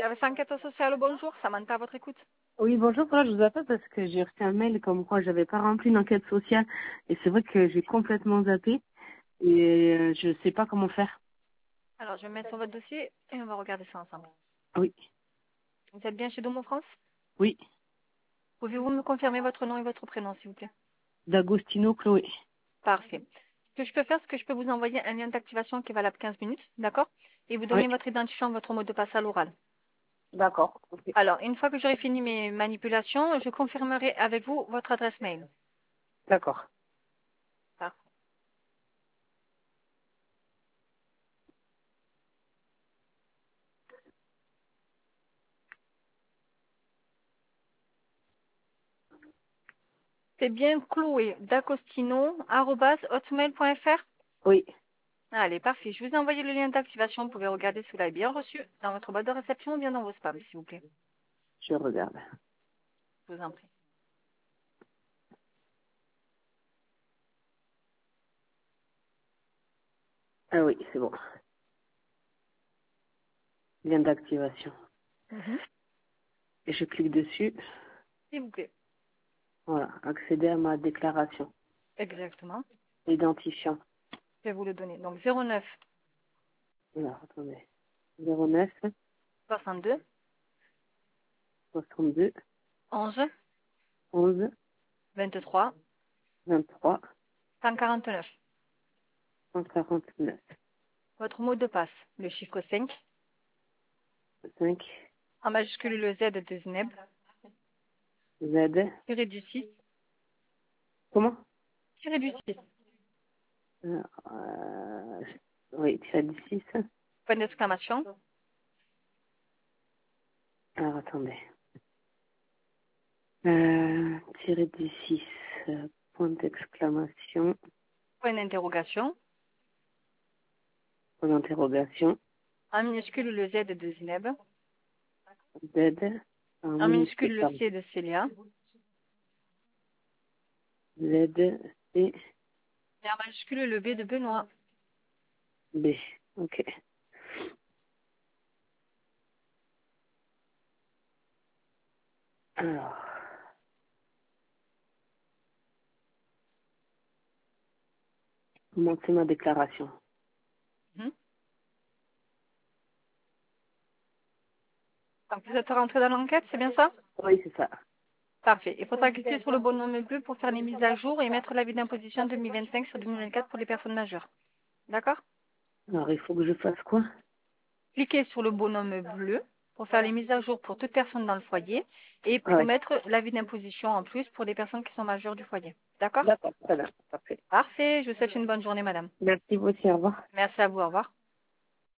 Service enquête sociale, bonjour, Samantha à votre écoute. Oui, bonjour, voilà, je vous appelle parce que j'ai reçu un mail comme quoi j'avais pas rempli une enquête sociale et c'est vrai que j'ai complètement zappé et je sais pas comment faire. Alors, je vais me mettre sur votre dossier et on va regarder ça ensemble. Oui, Vous êtes bien chez Domo France? oui, Pouvez-vous me confirmer votre nom et votre prénom, s'il vous plaît? D'Agostino Chloé. Parfait. Ce que je peux faire, c'est que je peux vous envoyer un lien d'activation qui est valable 15 minutes, d'accord? Et vous Oui, donner votre identifiant, votre mot de passe à l'oral. d'accord, ok, Alors, une fois que j'aurai fini mes manipulations, je confirmerai avec vous votre adresse mail. d'accord. Parfait. C'est bien Chloé d'Acostino@hotmail.fr. Oui, Allez, parfait. Je vous ai envoyé le lien d'activation. Vous pouvez regarder si vous l'avez bien reçu dans votre boîte de réception ou bien dans vos spams, s'il vous plaît. je regarde. Je vous en prie. Ah oui, c'est bon. Lien d'activation. Mhm. Et je clique dessus. S'il vous plaît. Voilà, accéder à ma déclaration. Exactement. Identifiant. Je vais vous le donner. Donc 09 Alors, attendez. 09 62 62 11 11 23 23 149. 149 Votre mot de passe, le chiffre 5, 5 en majuscule le Z de Zineb, Z. tiré du 6, Comment? tiré du 6, Euh, oui, tu as dit 6. point d'exclamation, Alors, attendez. Tiré du 6, point d'exclamation, point d'interrogation, point d'interrogation, en minuscule le Z de Zineb, Z, en en minuscule, minuscule le pardon. C de Célia, Z, C, et en majuscule le B de Benoît. B. Ok. Alors, monter ma déclaration. Mhm. Donc vous êtes rentré dans l'enquête, c'est bien ça? Oui, c'est ça. Parfait. Il faudra cliquer sur le bonhomme bleu pour faire les mises à jour et mettre l'avis d'imposition 2025 sur 2024 pour les personnes majeures. D'accord? Alors, il faut que je fasse quoi? Cliquez sur le bonhomme bleu pour faire les mises à jour pour toute personne dans le foyer et Ah pour ouais. mettre l'avis d'imposition en plus pour les personnes qui sont majeures du foyer. D'accord? D'accord, très bien, parfait. Parfait. Je vous souhaite une bonne journée, madame. Merci vous aussi, au revoir. Merci à vous. Au revoir.